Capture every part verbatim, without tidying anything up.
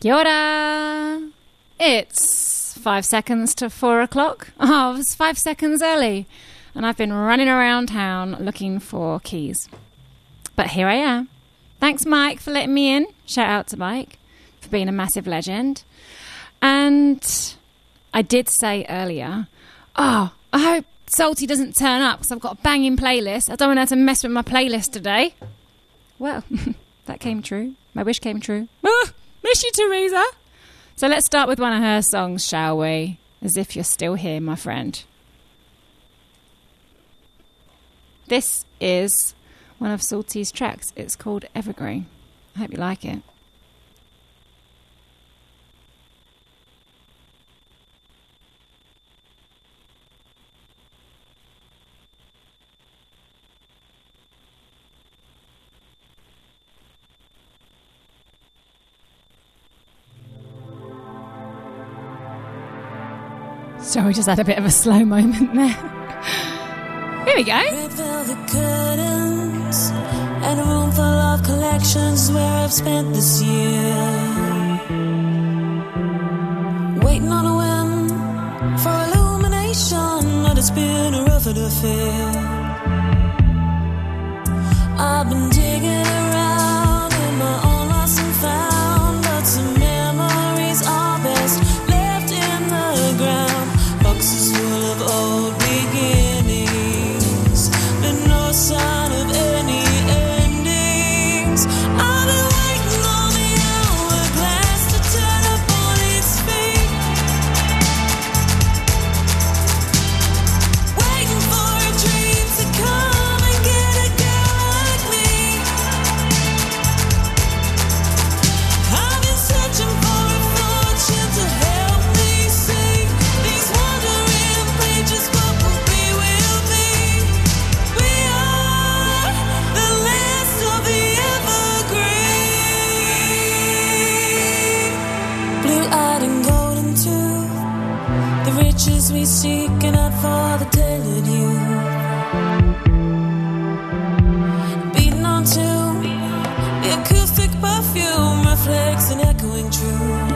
Kia ora! It's five seconds to four o'clock. Oh, it's five seconds early. And I've been running around town looking for keys. But here I am. Thanks, Mike, for letting me in. Shout out to Mike for being a massive legend. And I did say earlier, oh, I hope Salty doesn't turn up because I've got a banging playlist. I don't want her to mess with my playlist today. Well, that came true. My wish came true. Ah, miss you, Teresa. So let's start with one of her songs, shall we? As if you're still here, my friend. This is one of Salty's tracks. It's called Evergreen. I hope you like it. Sorry, we just had a bit of a slow moment there. Here we go. Red velvet curtains and a room full of collections where I've spent this year. Waiting on a whim for illumination, but it's been a rougher affair. I've been digging around in my own lost and found, but some memories are best left in the ground. Boxes full of old beginnings, but no sign of any endings. I've been waiting on the hourglass to turn up on its feet, waiting for a dream to come and get a girl like me. I've been searching for a fortune to help me see these wandering pages. What will be, will be. We are the last of the evergreen. Blue-eyed and golden tooth, the riches we seek and not for the tailored youth. Beating onto the acoustic perfume reflects an echoing truth.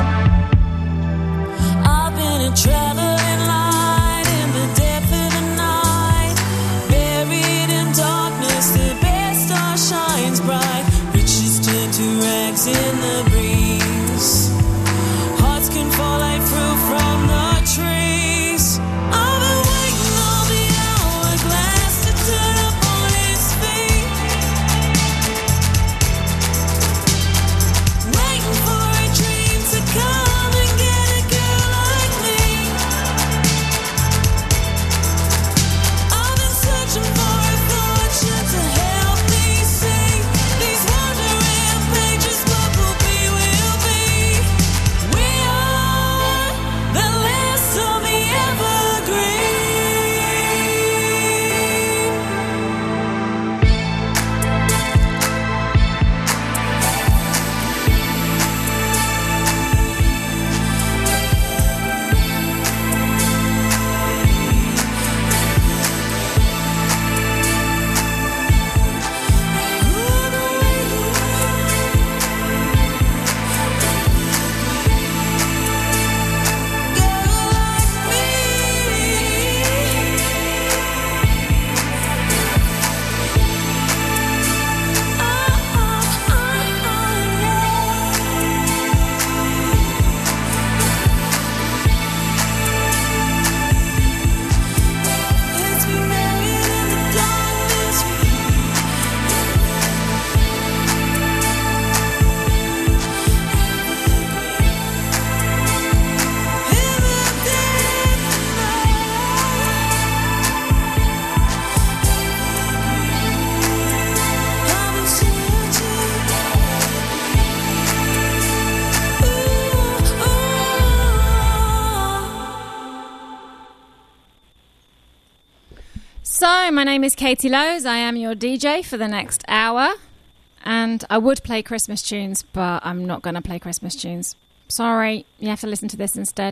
I've been a traveling light in the depth of the night, buried in darkness. The best star shines bright. Riches turn to rags in the breeze. Hearts can fall like fruit from the trees. I've been waiting on the hourglass to turn up on its feet, waiting for a dream to come and get a girl like me. I've been searching for a fortune to help me see these wandering pages. What will be, will be. We are the last of the evergreen. Let's be married in the darkness. I've been searching. Ooh, ooh. So, my name is Katie Lowe's. I am your D J for the next hour. And I would play Christmas tunes, but I'm not going to play Christmas tunes. Sorry, you have to listen to this instead.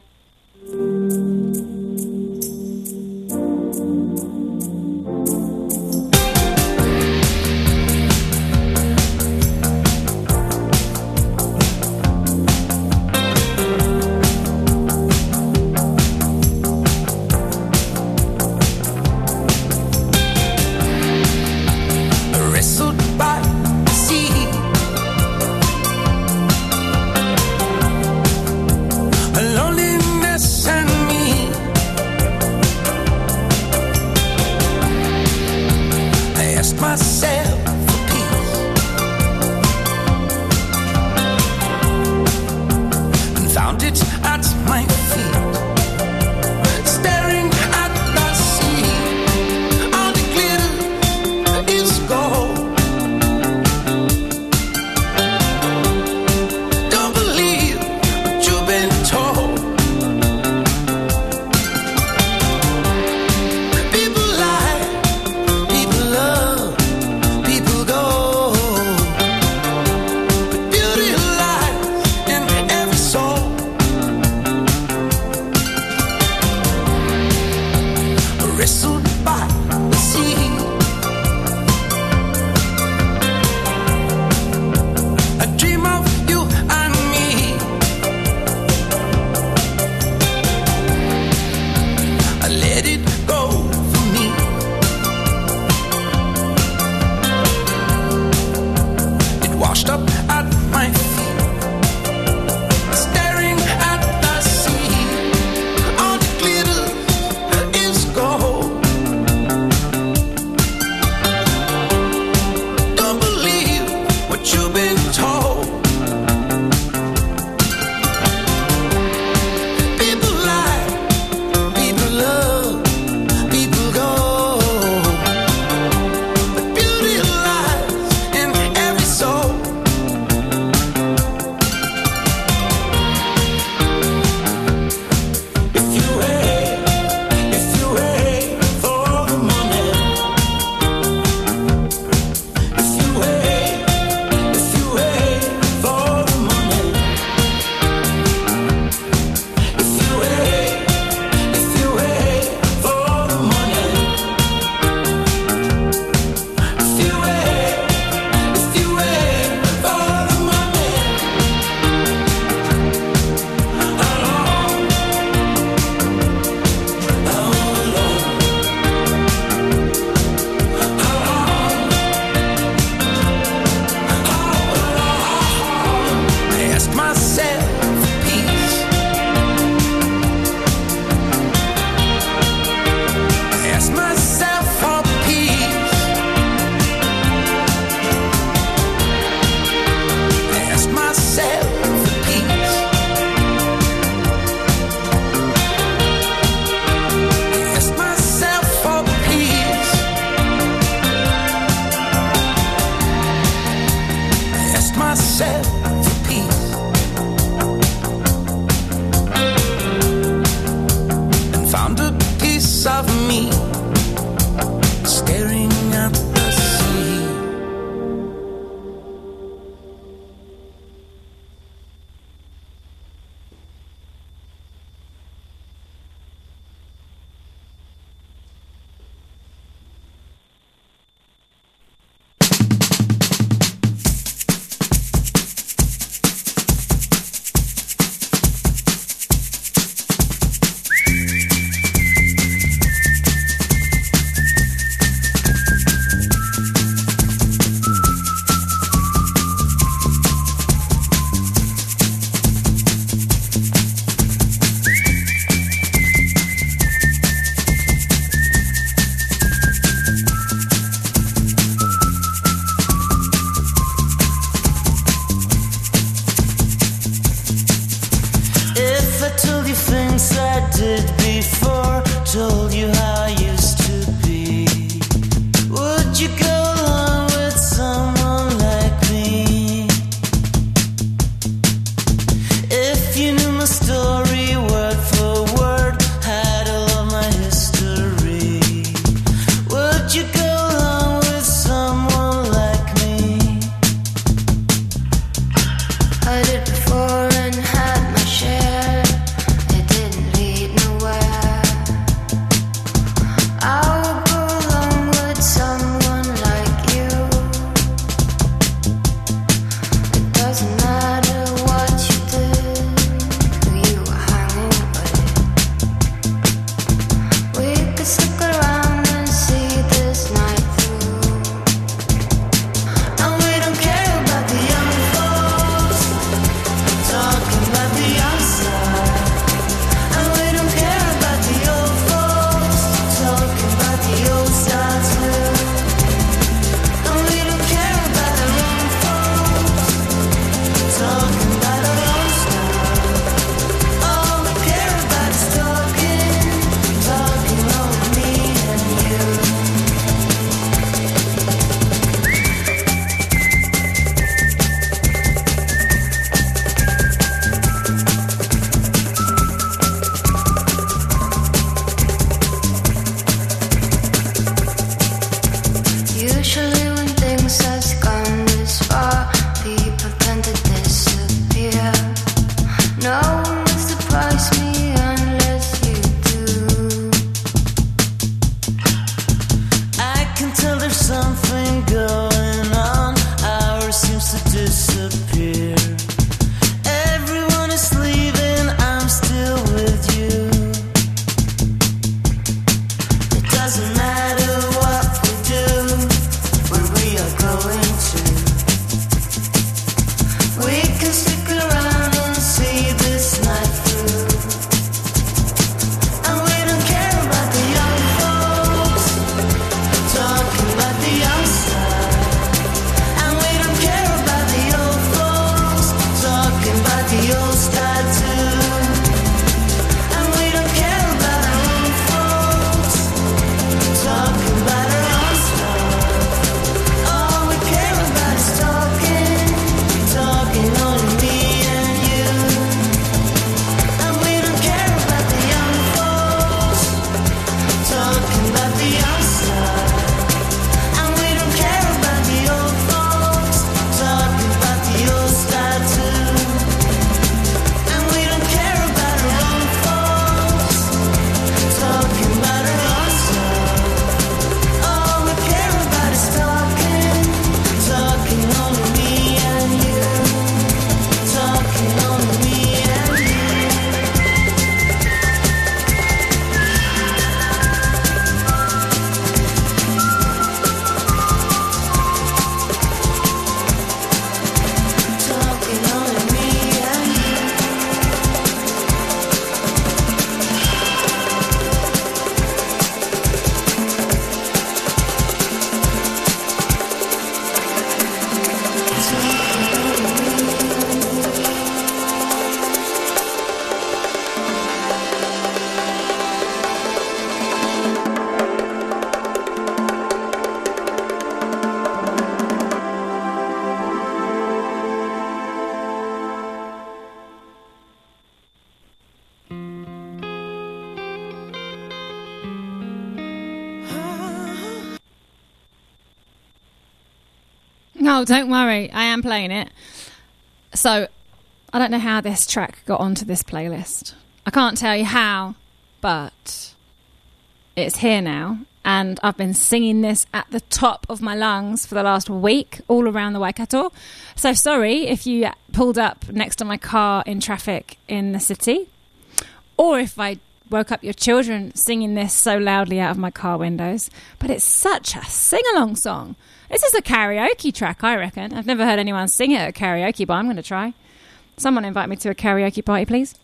No, don't worry. I am playing it. So, I don't know how this track got onto this playlist. I can't tell you how, but it's here now. And I've been singing this at the top of my lungs for the last week, all around the Waikato. So sorry if you pulled up next to my car in traffic in the city. Or if I woke up your children singing this so loudly out of my car windows. But it's such a sing-along song. This is a karaoke track, I reckon. I've never heard anyone sing it at karaoke, but I'm going to try. Someone invite me to a karaoke party, please.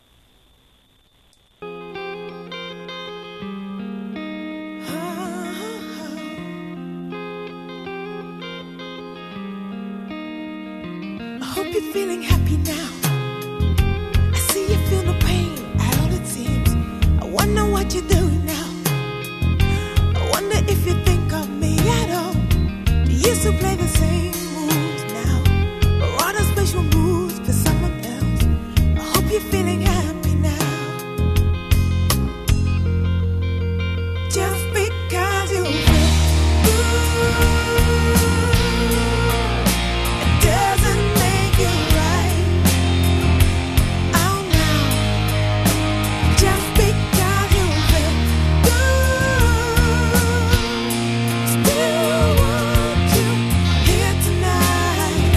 I hope you're feeling happy now. I see you feel no pain at all it seems. I wonder what you're doing now. I wonder if you think of me at all. Used to play the same moves now, or other special moves for someone else. I hope you're feeling happy now. Just because you feel good, it doesn't make it right. Oh no. Just because you feel good, still want you here tonight.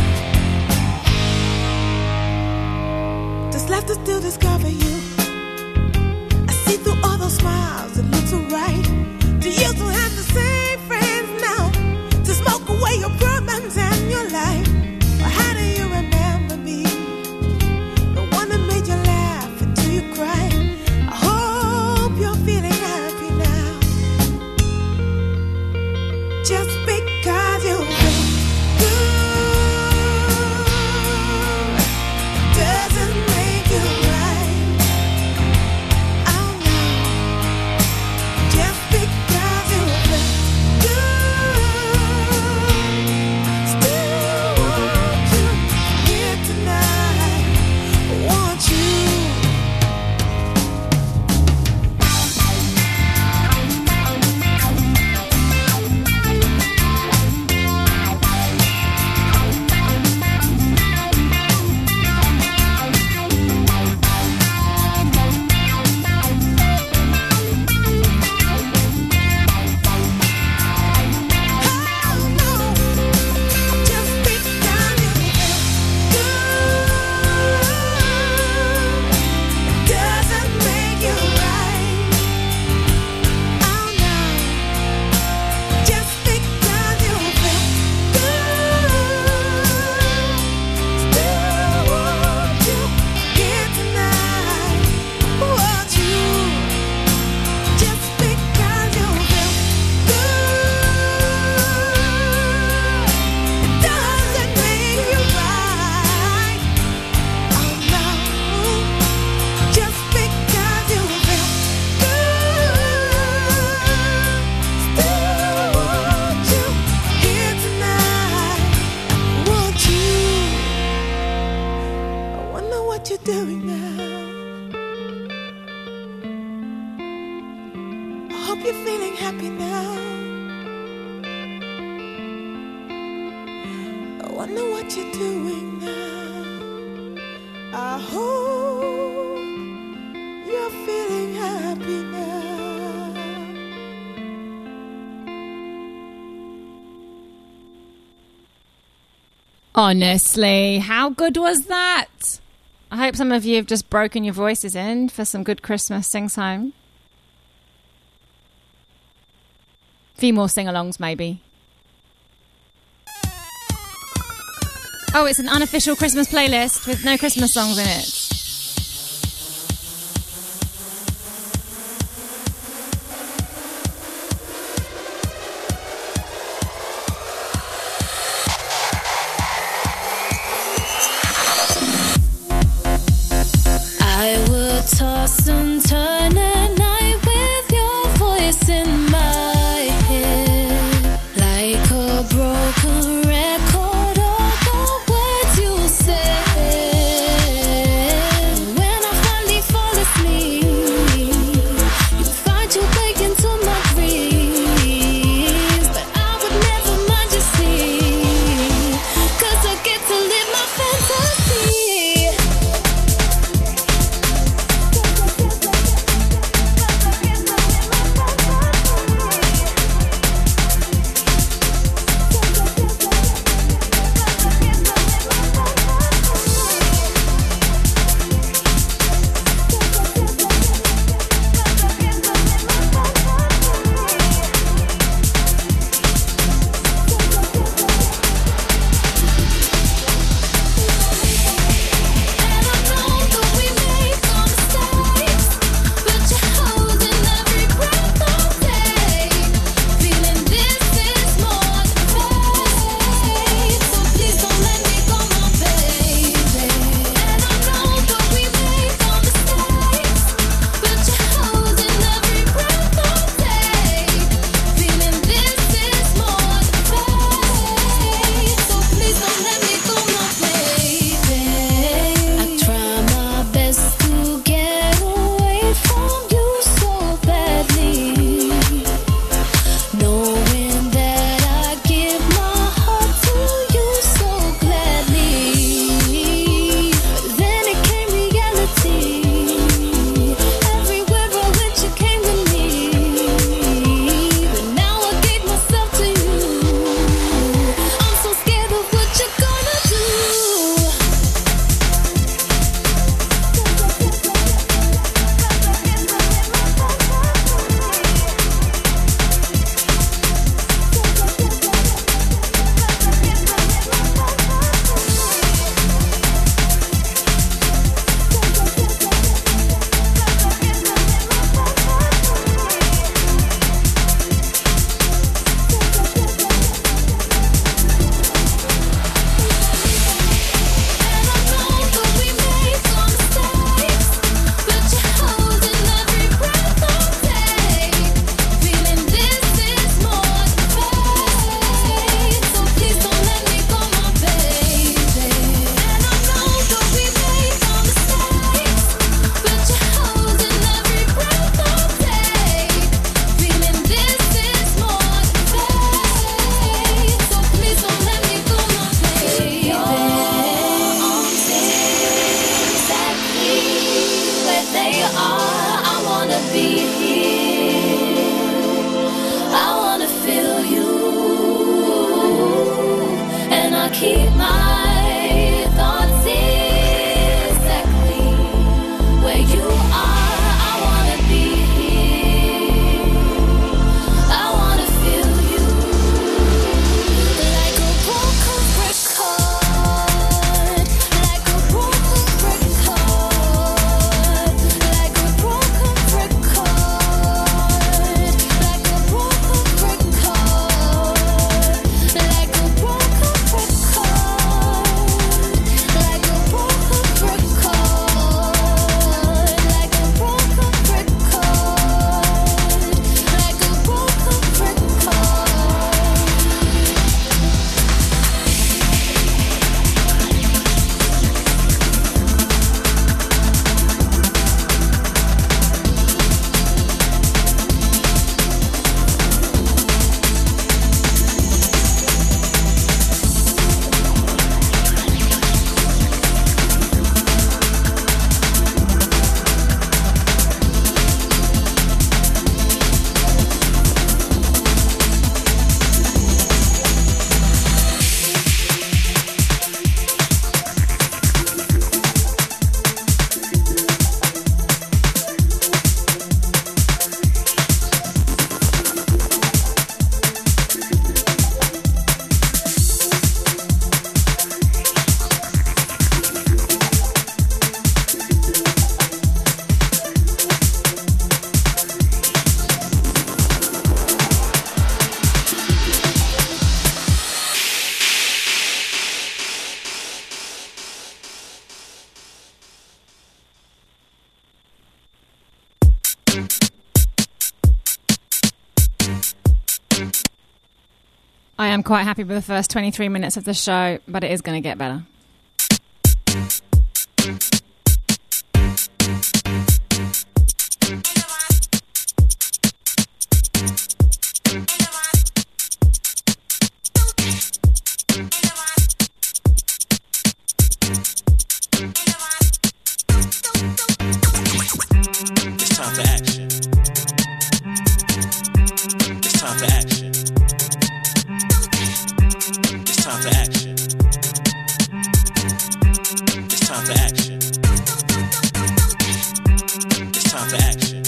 Just left to still discover you. I see through all those smiles, it looks alright. Do you still have the same friends now to smoke away your problems and your life? Or how do you remember me? The one that made you laugh until you cried. I hope you're feeling happy now. Just because you feel good doesn't make it right. Oh no. Just because you feel good, still want you here tonight. Want you. Doing now. I hope you're feeling happy now. I wonder what you're doing now. I hope you're feeling happy now. Honestly, how good was that? I hope some of you have just broken your voices in for some good Christmas sing-song. A few more sing-alongs, maybe. Oh, it's an unofficial Christmas playlist with no Christmas songs in it. keep my thoughts exactly where you are. I wanna be here. I wanna feel you like a broken record, like a broken record, like a broken record, like a broken record, like a broken record, like a broken record, like a broken record, like a broken record. I am quite happy with the first twenty-three minutes of the show, but it is going to get better. It's time for action. It's time for action. It's time for action. It's time for action. It's time for action.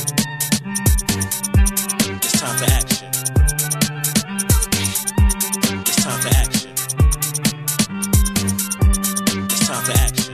It's time for action. It's time for action. It's time for action.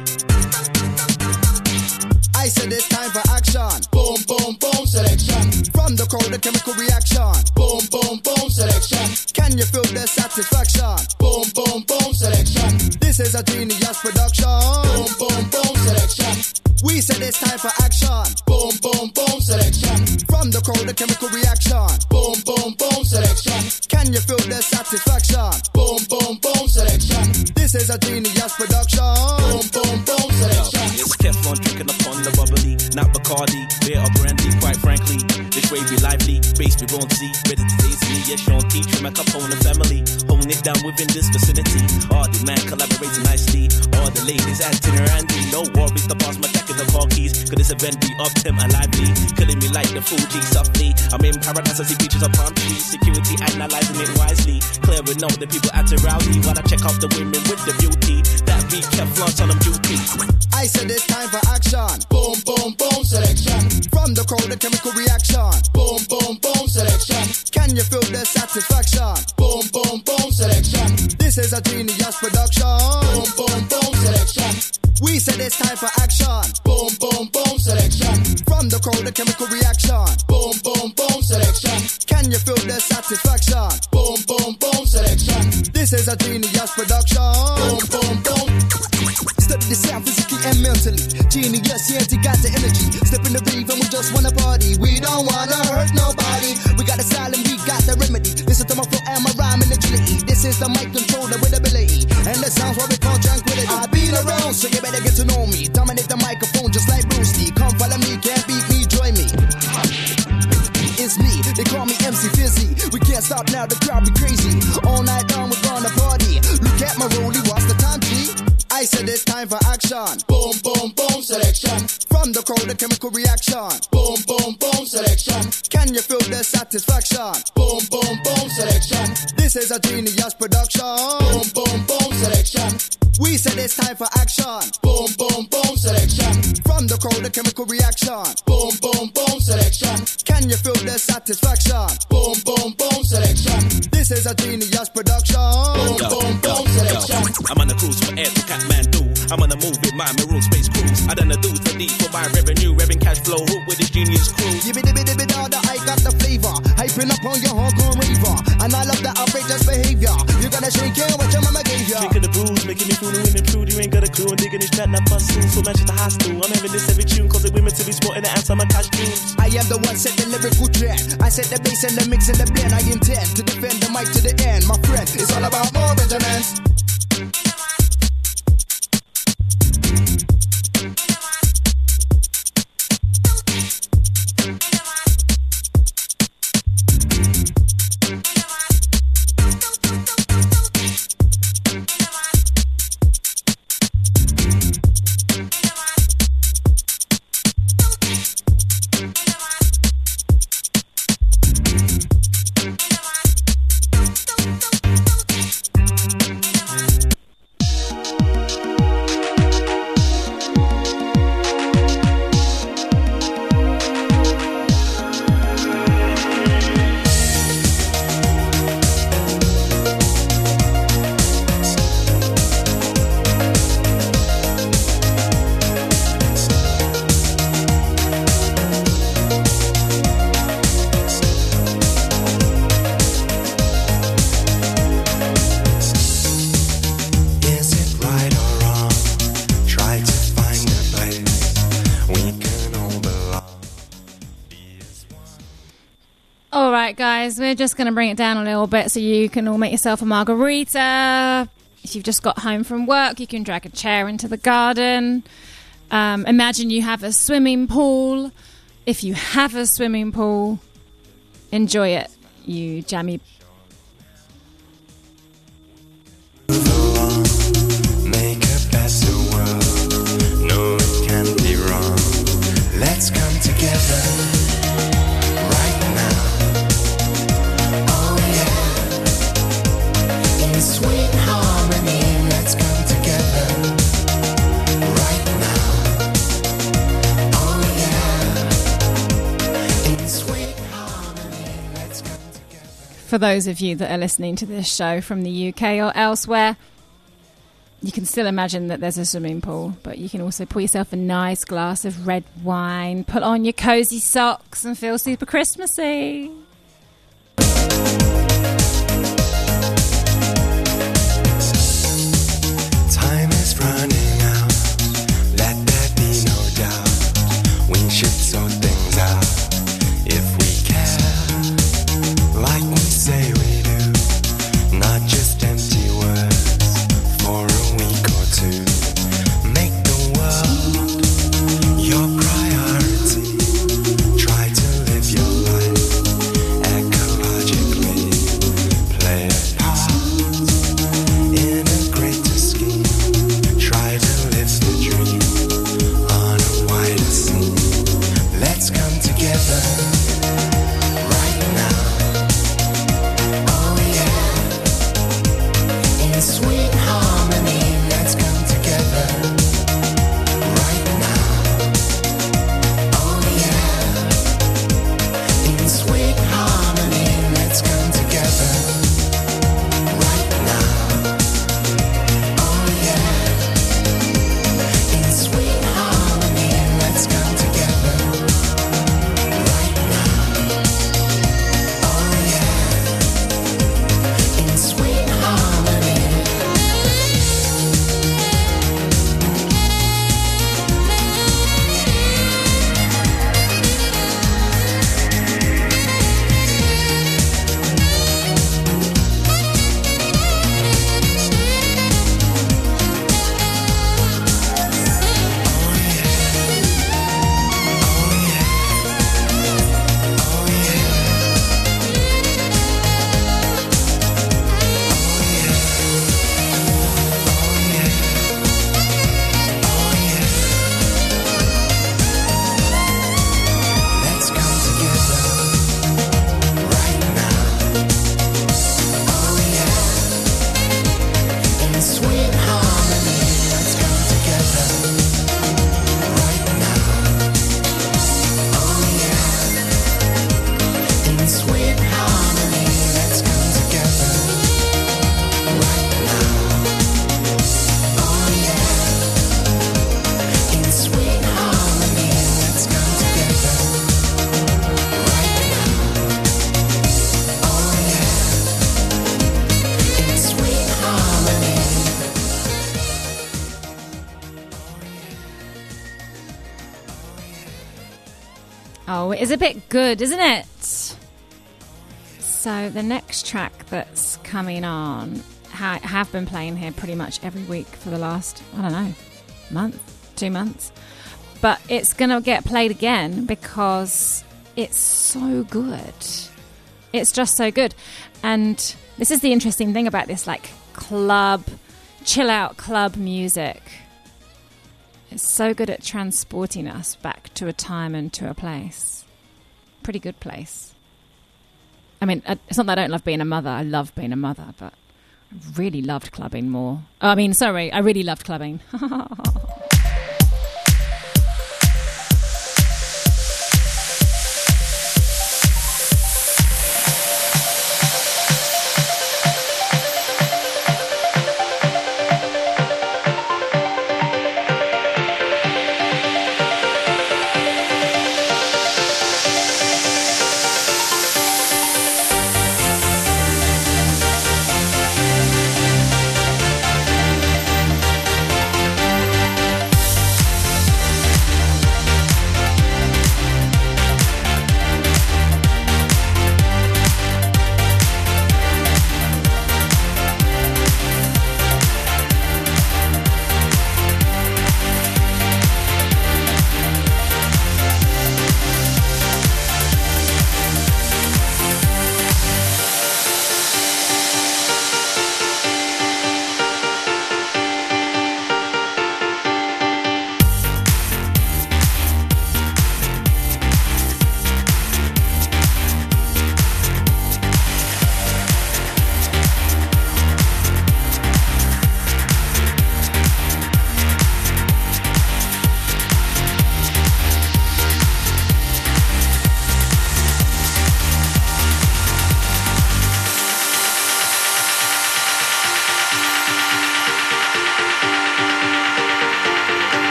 I said it's time for action. Boom, boom, boom, selection. From the crowd, the chemical reaction. Boom, boom, boom, selection. Can you feel the satisfaction? Boom, boom, boom, selection. This is a genius production. Boom, boom, boom, selection. We said it's time for action. Boom, boom, boom, selection. From the crowd, the chemical reaction. Boom, boom, boom, selection. Can you feel the satisfaction? Boom, boom, boom, selection. This is a genius production. Boom, boom, boom, selection. It's Keflon drinking upon the bubbly, not Bacardi, beer or brandy, quite frankly. This way be lively, base we won't see, ready to taste me, yes, Sean teach you, my Capone family, holding it down within this vicinity. All the man collaborating nicely, all the ladies acting randy, no worries, the boss, my jacket, the car keys, cause this event be up, Tim and lively, killing me like the Fuji softly. I'm in paradise, I see beaches of palm trees, security analyzing it wisely, clearing out the people acting rowdy, while I check out the women with the beauty, that be Keflon on them duty. I said it's time for action. Boom, boom, boom, selection. From the crowd, the chemical reaction. Boom, boom, boom, selection. Can you feel the satisfaction? Boom, boom, boom, selection. This is a genius production. Boom, boom, boom, selection. We said it's time for action. Boom, boom, boom, selection. From the crowd, the chemical reaction. Boom, boom, boom, selection. Can you feel the satisfaction? Boom, boom, boom, selection. This is a genius production. Boom, boom, boom. Study the sound physically and mentally. Genius, yeah, you got the energy. Step in the reef and we just wanna party. We don't wanna hurt nobody. We got the style and we got the remedy. Listen to my flow and my rhyme and agility. This is the mic controller with ability. And the sounds what we call tranquility. I've been around, so you better get to know me. Dominate the microphone just like Bruce Lee. Come follow me, can't beat me, join me. It's me, they call me M C Fizzy. We can't stop now, the crowd be crazy. All night long we're gonna party. Look at my rollie, what's the time, G? I said it's time for action. Boom, boom, boom, selection. From the crowd, the chemical reaction. Boom, boom, boom, selection. Can you feel the satisfaction? Boom, boom, boom, selection. This is a genius production. Boom, boom, boom. We said it's time for action. Boom, boom, boom, selection. From the crowd, the chemical reaction. Boom, boom, boom, selection. Can you feel the satisfaction? Boom, boom, boom, selection. This is a genius production. Boom, Yo, boom, yo, boom, yo. selection. I'm on a cruise for air to Kathmandu. I'm on a move with my maroon space cruise. I done a do for D for my revenue, revving cash flow, hook with this genius crew. Yibby dibby dibby da da, I got the flavor. Hyping up on your hardcore raver. And I love the outrageous behavior. You gotta shake it what your mama gave ya. Drinking the booze, making me fooling women prude. You ain't got a clue. I'm digging this chat, that bus soon. So match at the high school. I'm having this every tune, causing women to be sporting the ants on my cash tunes. I am the one set the lyrical trend. I set the bass and the mix and the blend. I intend to defend the mic to the end. My friend, it's all about more Benjamins. All right, guys, we're just going to bring it down a little bit so you can all make yourself a margarita. If you've just got home from work, you can drag a chair into the garden. Um, imagine you have a swimming pool. If you have a swimming pool, enjoy it, you jammy. Make a better world. No, it can't be wrong. Let's come together right now. Oh yeah. In sweet harmony, let's come together right now. Oh yeah. In sweet harmony, let's come together. For those of you that are listening to this show from the U K or elsewhere, you can still imagine that there's a swimming pool, but you can also pour yourself a nice glass of red wine, put on your cozy socks and feel super Christmassy. Time is running out, let there be no doubt. We should sort things out if we care, like we say we do. Not just empty words for a week or two. Make the world your priority. Try to live your life Oh, it is a bit good, isn't it? So the next track that's coming on, I have been playing here pretty much every week for the last, I don't know, month, two months. But it's going to get played again because it's so good. It's just so good. And this is the interesting thing about this, like, club, chill out club music. It's so good at transporting us back to a time and to a place. Pretty good place. I mean, it's not that I don't love being a mother. I love being a mother, but I really loved clubbing more. Oh, I mean, sorry, I really loved clubbing.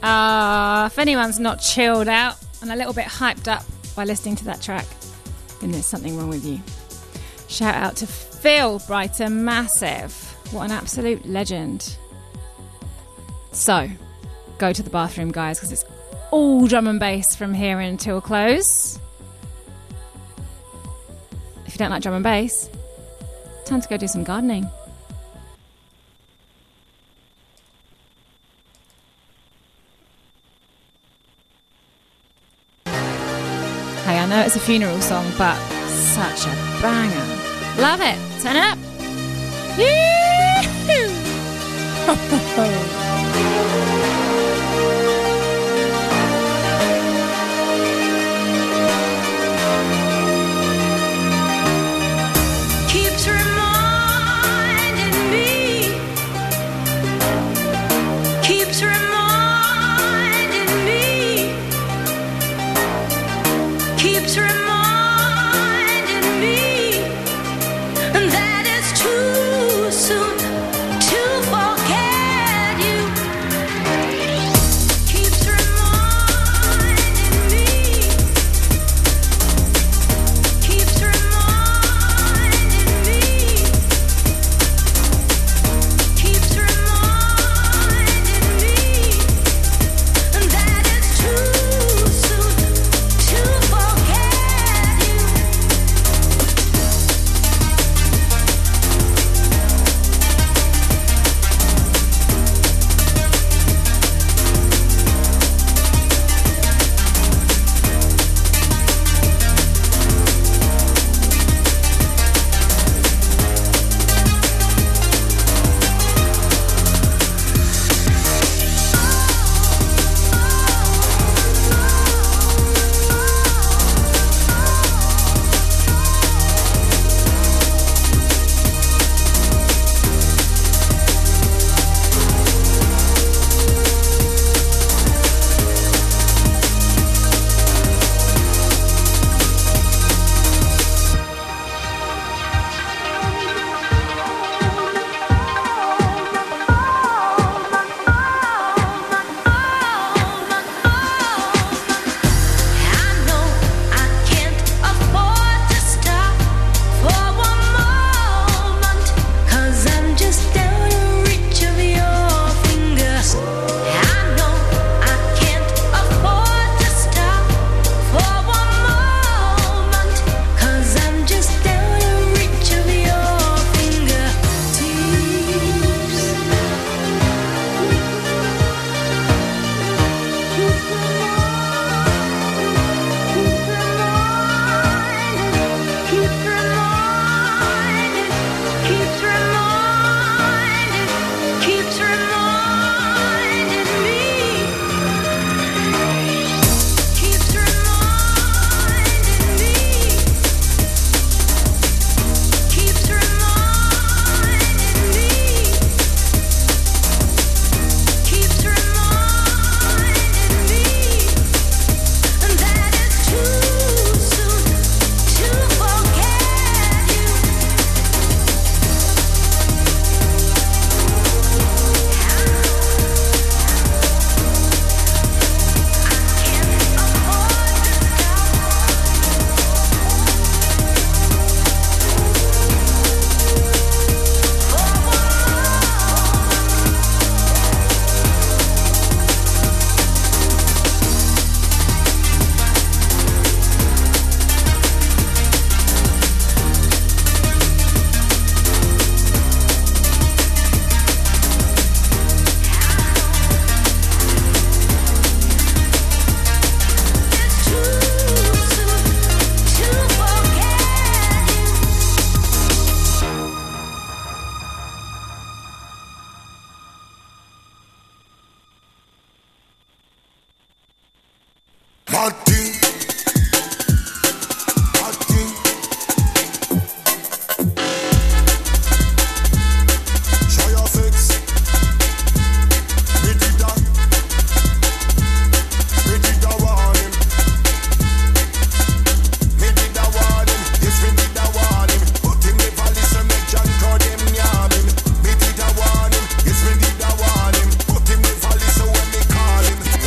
Uh, if anyone's not chilled out and a little bit hyped up by listening to that track, then there's something wrong with you. Shout out to Phil Brighton, massive. What an absolute legend. So, go to the bathroom, guys, because it's all drum and bass from here until close. If you don't like drum and bass, time to go do some gardening. Hey, I know it's a funeral song, but such a banger. Love it. Turn it up. Yee-hoo! Keeps reminding me, keeps reminding me, keeps reminding me that it's too soon to forget you. Keeps reminding me, keeps reminding me, keeps reminding me that it's too soon to forget you. I know I can't afford to stop for one moment, 'cause I'm just out of reach of your fingers. I know I can't afford to stop for one moment, 'cause I'm just out of reach of your fingertips. Keeps reminding, keeps reminding, keeps reminding me, keeps reminding me, keeps reminding me, keeps reminding me that it's too soon to forget you. It's too soon to forget you. Martin, Martin. Show your fix. Me did that. Me did that warning. Me did that warning. Yes, me did that warning. Put him the valley, so make John crowd him yamming. Me did that warning. Yes, me did that warning. Put him the valley, so when me call him.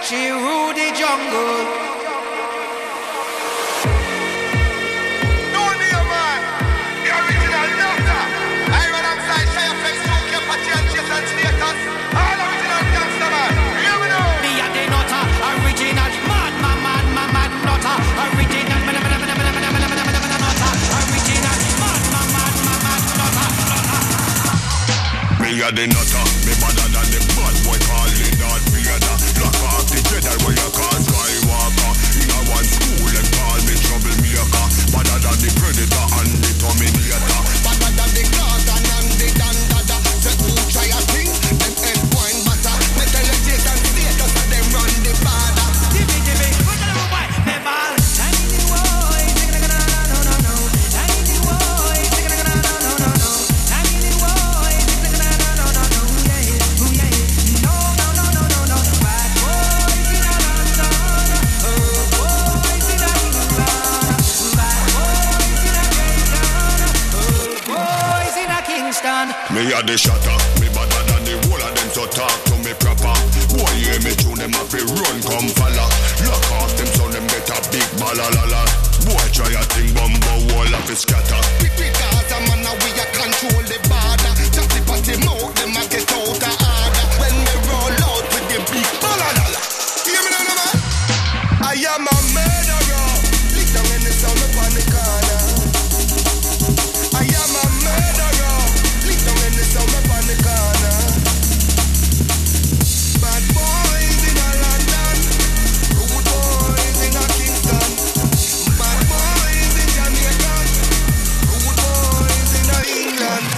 Richie Rudy Jungle. No dear man, the original doctor. I run outside Shire Flex, Tokyo, Pachi and Jason Status. All original gangster man. Hear me now. Me a the nutter, original mad, mad, mad, mad, mad nutter, original, mad, mad, mad, mad, mad, mad, mad, mad, mad, nutter, original mad, mad, mad, mad, mad, nutter, nutter. Me a the nutter, me better than the bad boy calling Darth Vader. Lock off the Jedi where you call Skywalker. In a one school and call me troublemaker. Better than the Predator and the Terminator. Better than the Garden and the Dandada. Say who try a thing, them end point butter. Me tell you Jason status and them run the border. Jimmy, Jimmy, what the boy? Me ball, tiny boy, no, no, no, no, no, tiny boy, no, no, no, no, no, no, tiny boy, no, no, no, no, no, yeah, oh yeah, no, no, no, no, no, no, bad boys in a London, oh boys in a England, bad boys in a Jamaica, oh boys in a Kingston. Me a the shatter, me better than the whole of them, so talk to me proper. Boy, hear me tune them up, run, come follow. Lock off them, so them get a big balalala. Boy, try a thing, bumbo, wall of it scatter. Because a man a we a control the border. Chatty patty mouth, them a get out of order. When me roll out with the big balalala. Hear me now, no man? I am a murderer. Lick down in the sound upon the corner. I am a murderer. Lick down in the sound upon the corner. Bad boys in a London. Rude boys in a Kingston. Bad boys in Jamaica. Rude boys in a England.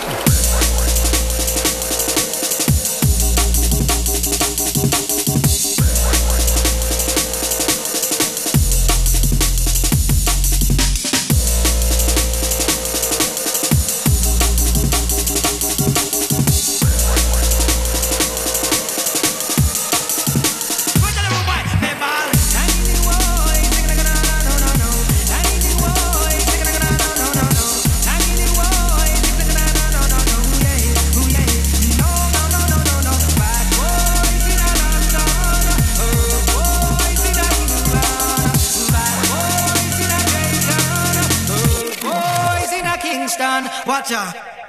Watch out.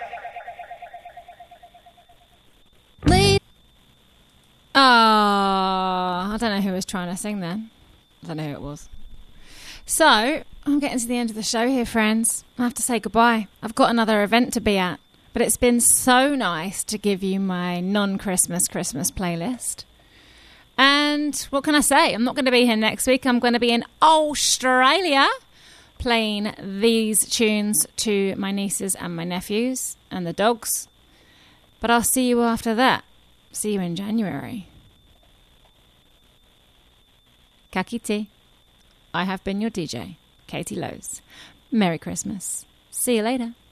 Lead. Oh, I don't know who was trying to sing then. I don't know who it was. So, I'm getting to the end of the show here, friends. I have to say goodbye. I've got another event to be at, but it's been so nice to give you my non-Christmas Christmas playlist. And what can I say? I'm not going to be here next week. I'm going to be in Australia playing these tunes to my nieces and my nephews and the dogs. But I'll see you after that. See you in January. Ka kite. I have been your D J, Katie Lowe's. Merry Christmas. See you later.